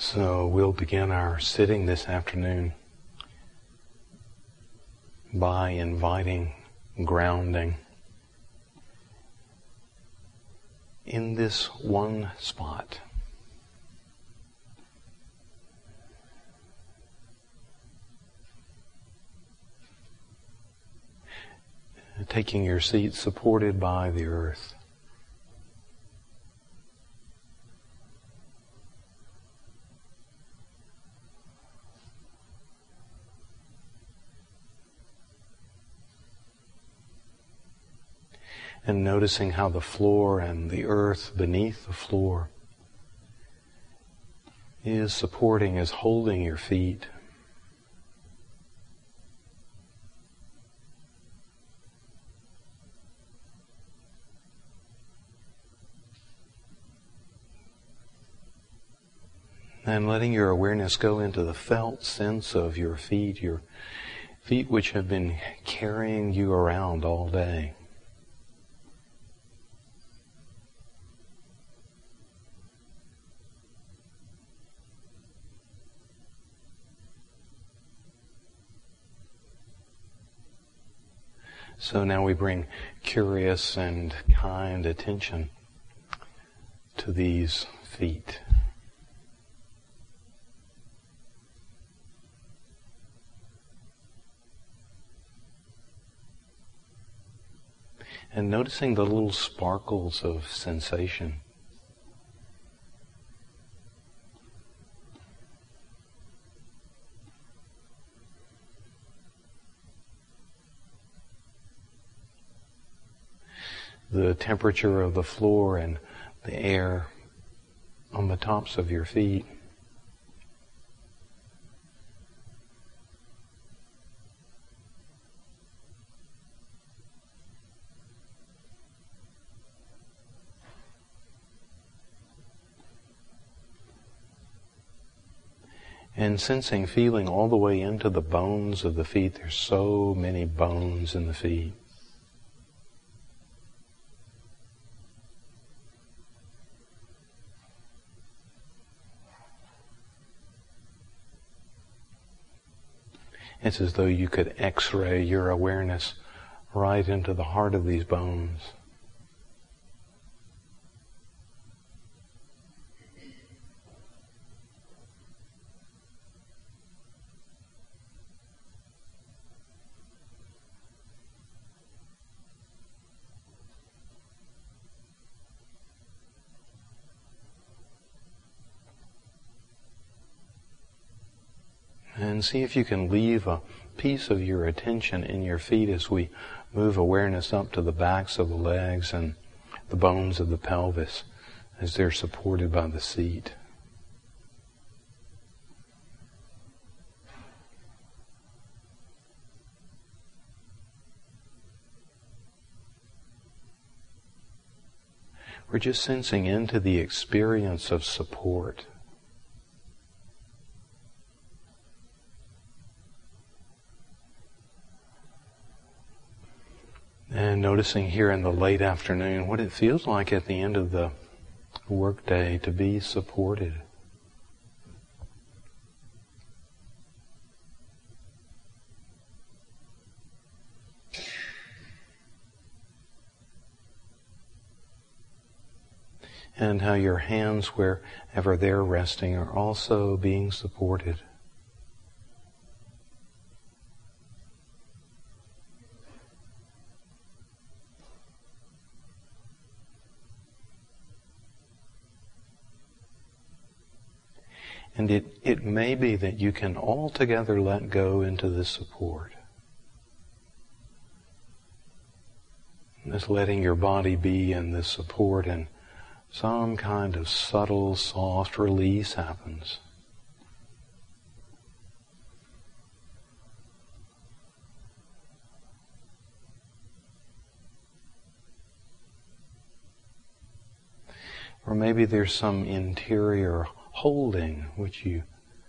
So we'll begin our sitting this afternoon by inviting grounding in this one spot. Taking your seat supported by the earth. And noticing how the floor and the earth beneath the floor is supporting, is holding your feet. And letting your awareness go into the felt sense of your feet which have been carrying you around all day. So now we bring curious and kind attention to these feet. And noticing the little sparkles of sensation. The temperature of the floor and the air on the tops of your feet. And sensing, feeling all the way into the bones of the feet. There's so many bones in the feet. It's as though you could X-ray your awareness right into the heart of these bones. And see if you can leave a piece of your attention in your feet as we move awareness up to the backs of the legs and the bones of the pelvis as they're supported by the seat. We're just sensing into the experience of support. And noticing here in the late afternoon what it feels like at the end of the workday to be supported. And how your hands, wherever they're resting, are also being supported. And it may be that you can altogether let go into this support. Just letting your body be in this support, and some kind of subtle, soft release happens. Or maybe there's some interior holding which you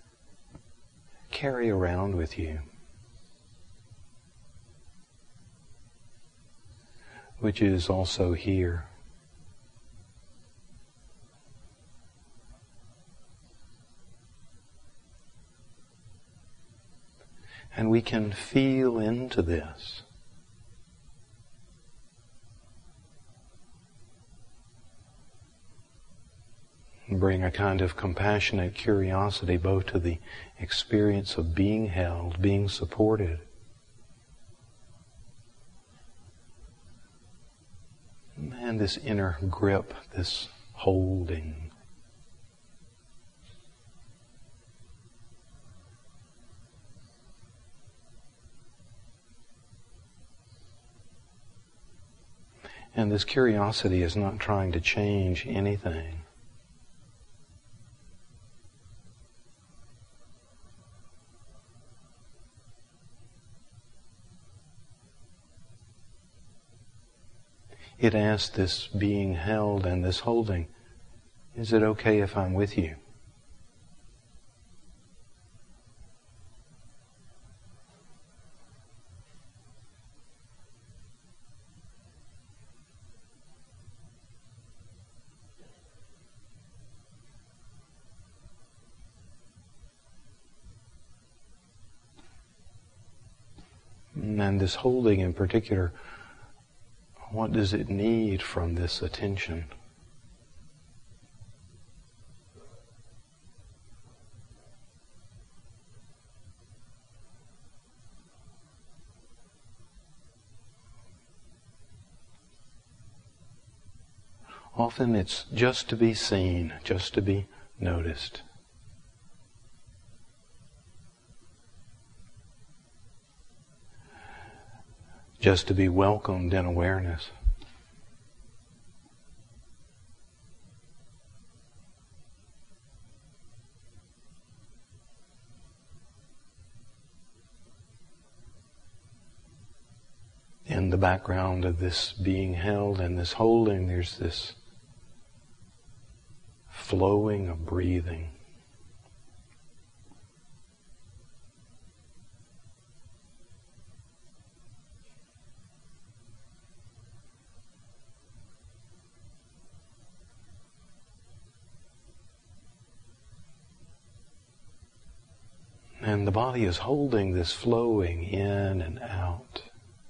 carry around with you, which is also here. And we can feel into this. Bring a kind of compassionate curiosity both to the experience of being held, being supported, and this inner grip, this holding. And this curiosity is not trying to change anything. It asks this being held and this holding, is it okay if I'm with you? And this holding in particular, what does it need from this attention? Often it's just to be seen, just to be noticed. Just to be welcomed in awareness. In the background of this being held and this holding, there's this flowing of breathing. And the body is holding this flowing in and out.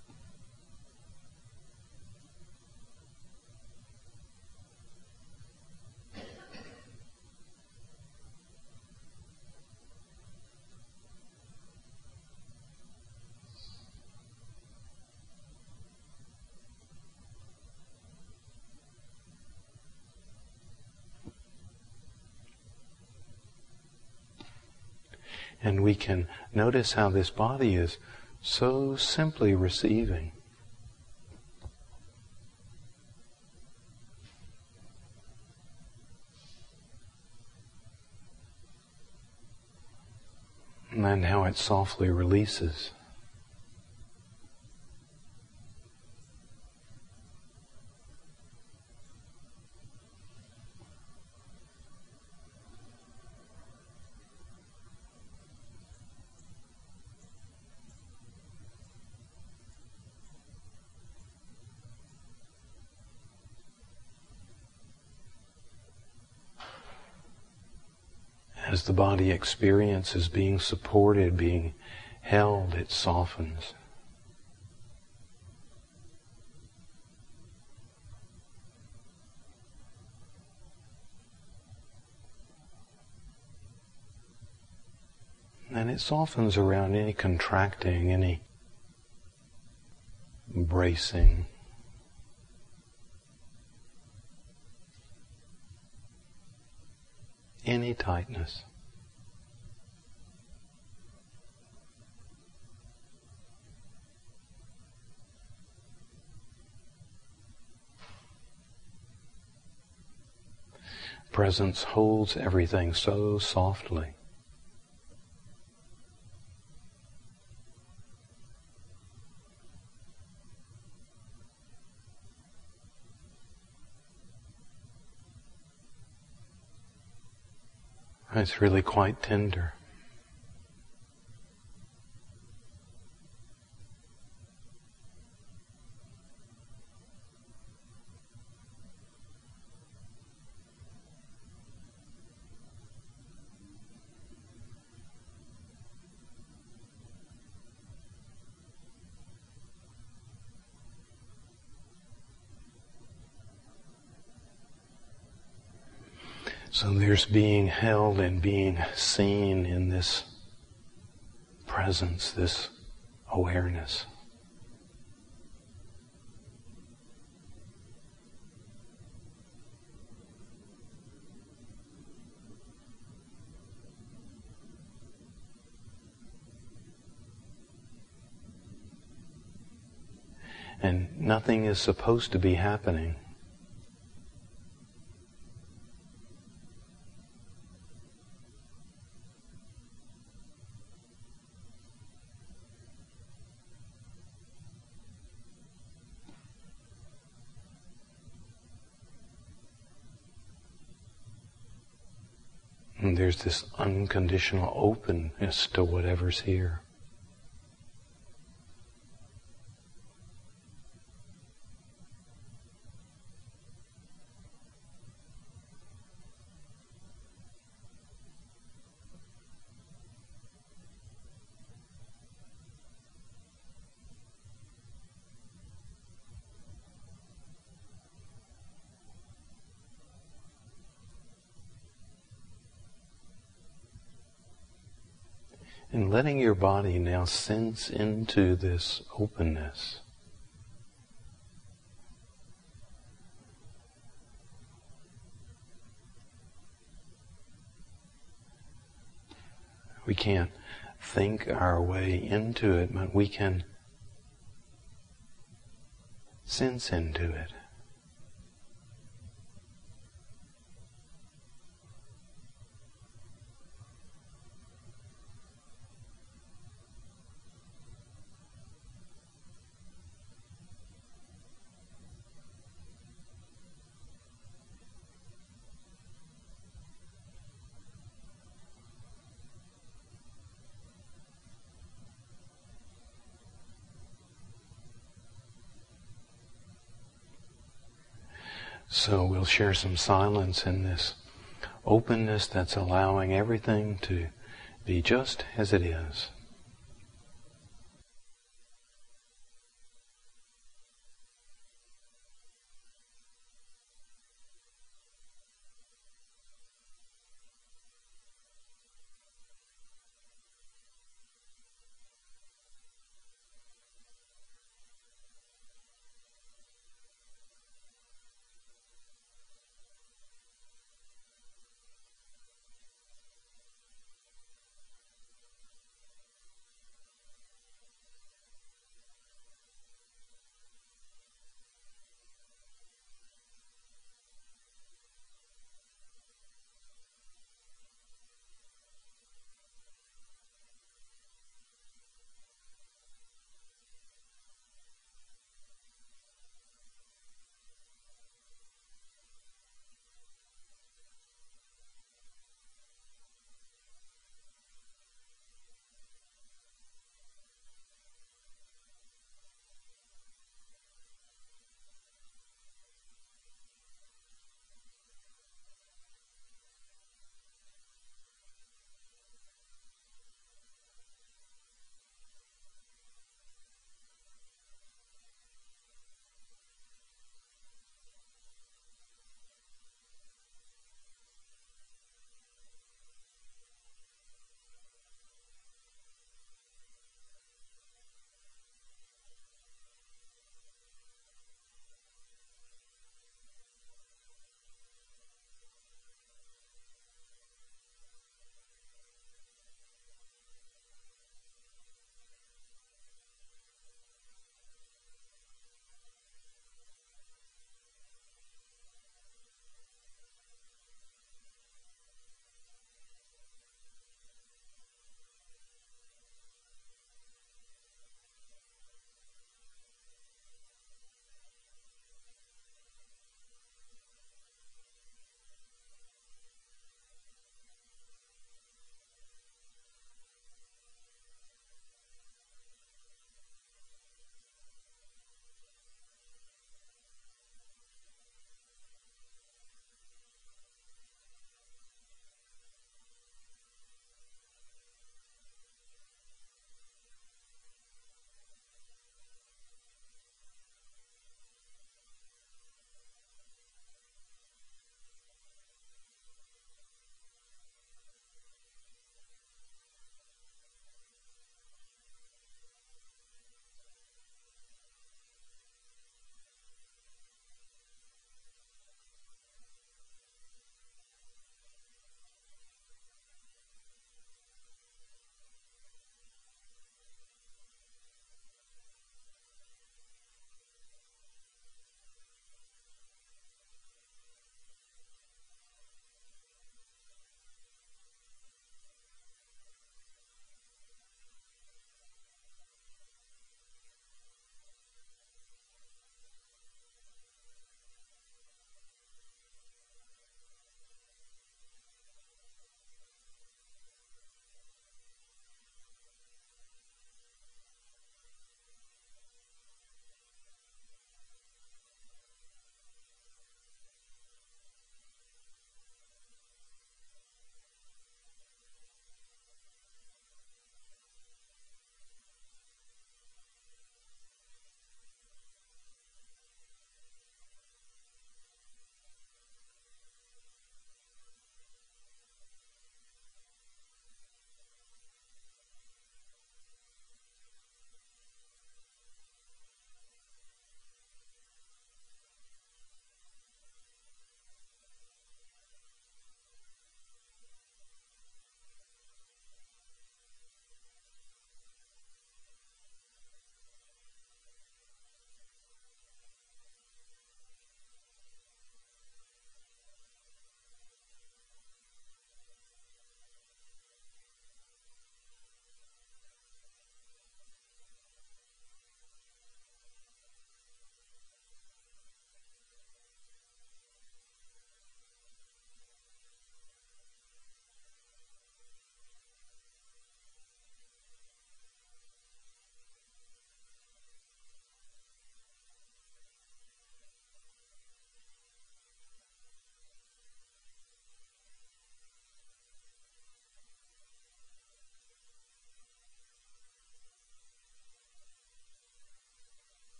And we can notice how this body is so simply receiving. And how it softly releases. As the body experiences being supported, being held, it softens. And it softens around any contracting, any bracing. Any tightness. Presence holds everything so softly. It's really quite tender. So there's being held and being seen in this presence, this awareness. And nothing is supposed to be happening. And there's this unconditional openness to whatever's here. And letting your body now sense into this openness. We can't think our way into it, but we can sense into it. So we'll share some silence in this openness that's allowing everything to be just as it is.